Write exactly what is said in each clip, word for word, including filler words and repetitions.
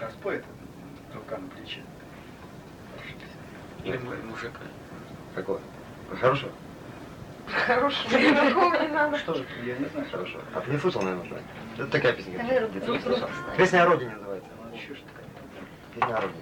рука споет, рука на плече. Или мужика. Какого? Хорошего? Хорошего. Такого не надо. Что же, я не знаю. Хорошо. А ты не слышал, наверное, уже? Это такая песня. Наверное, Где-то не вдруг слышал. встать. Песня о родине называется. Ну, еще что такое. Песня о родине.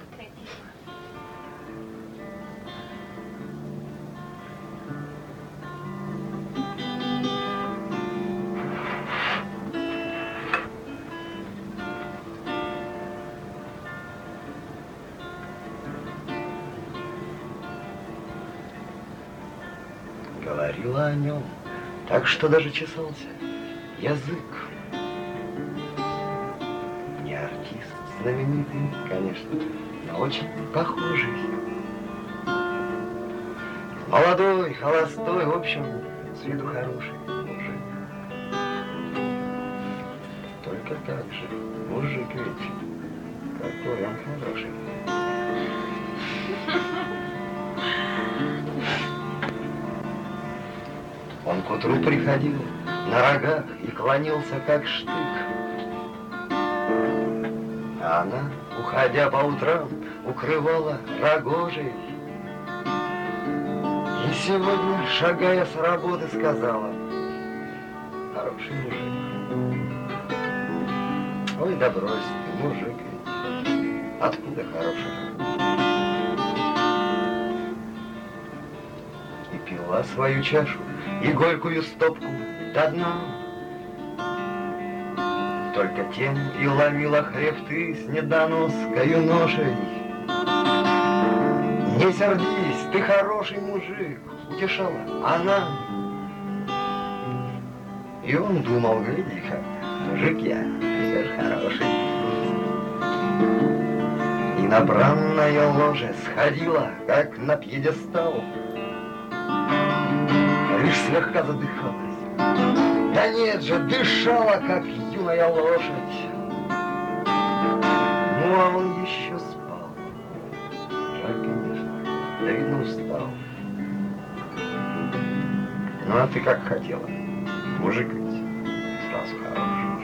Говорила о нем, так что даже чесался язык. Не артист знаменитый, конечно, но очень похожий. Молодой, холостой, в общем, с виду хороший мужик. Только так же, мужик ведь, какой он хороший. Он к утру приходил на рогах и клонился, как штык. А она, уходя по утрам, укрывала рогожей. И сегодня, шагая с работы, сказала: хороший мужик. Ой, да брось ты, мужик ведь. Откуда хороший? И пила свою чашу и горькую стопку до дна. Только тем и ломила хребты с недоноскою ношей. Не сердись, ты хороший мужик, утешала она. И он думал, гляди-ка, мужик я, все ж хороший. И на бранное ложе сходила, как на пьедестал. Лишь слегка задыхалась. Да нет же, дышала, как юная лошадь. Ну, а он еще спал. Жаль, конечно, да видно устал. Ну, а ты как хотела? Мужик ведь сразу хороший.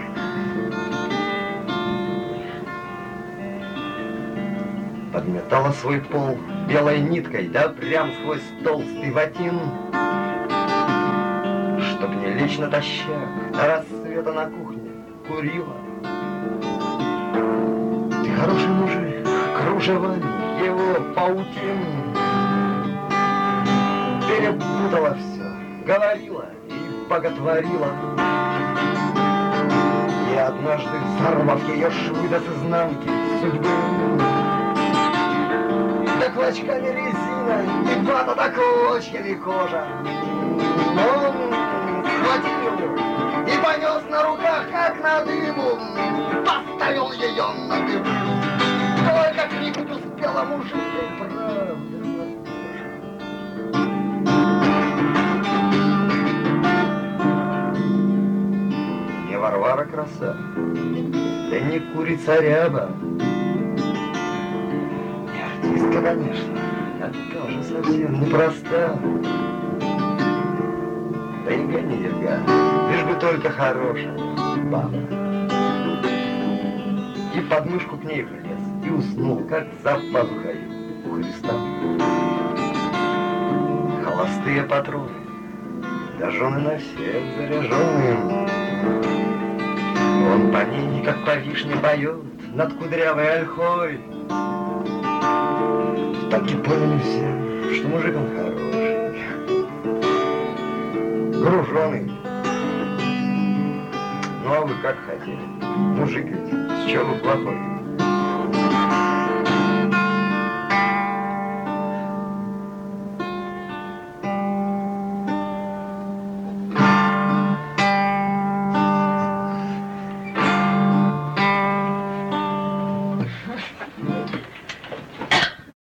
Подметала свой пол белой ниткой, да прям сквозь толстый ватин. Чтоб не лечь натощак, до рассвета на кухне курила. Ты хороший мужик, кружевами его паутин. Перепутала все, говорила и боготворила. И однажды, сорвав ее швы до изнанки судьбы, да клочками резина, и вата да клочьями кожа, он схватил и понес на руках, как на дыму, поставил ее на дым. Только крикнуть успела мужик, и правда. Не Варвара краса, да не курица ряба, не артистка, конечно, а тоже совсем непроста. Да и гони, Ерга, лишь бы только хорошая баба. И под мышку к ней влез, и уснул, как за пазухой у Христа. Холостые патроны, да жены на всех заряженные. Он по ней, как по вишне, поет над кудрявой ольхой. Так и поняли все, что мужик он хороший, груженый. Ну а вы как хотели? Мужик ведь, с чего вы плохой?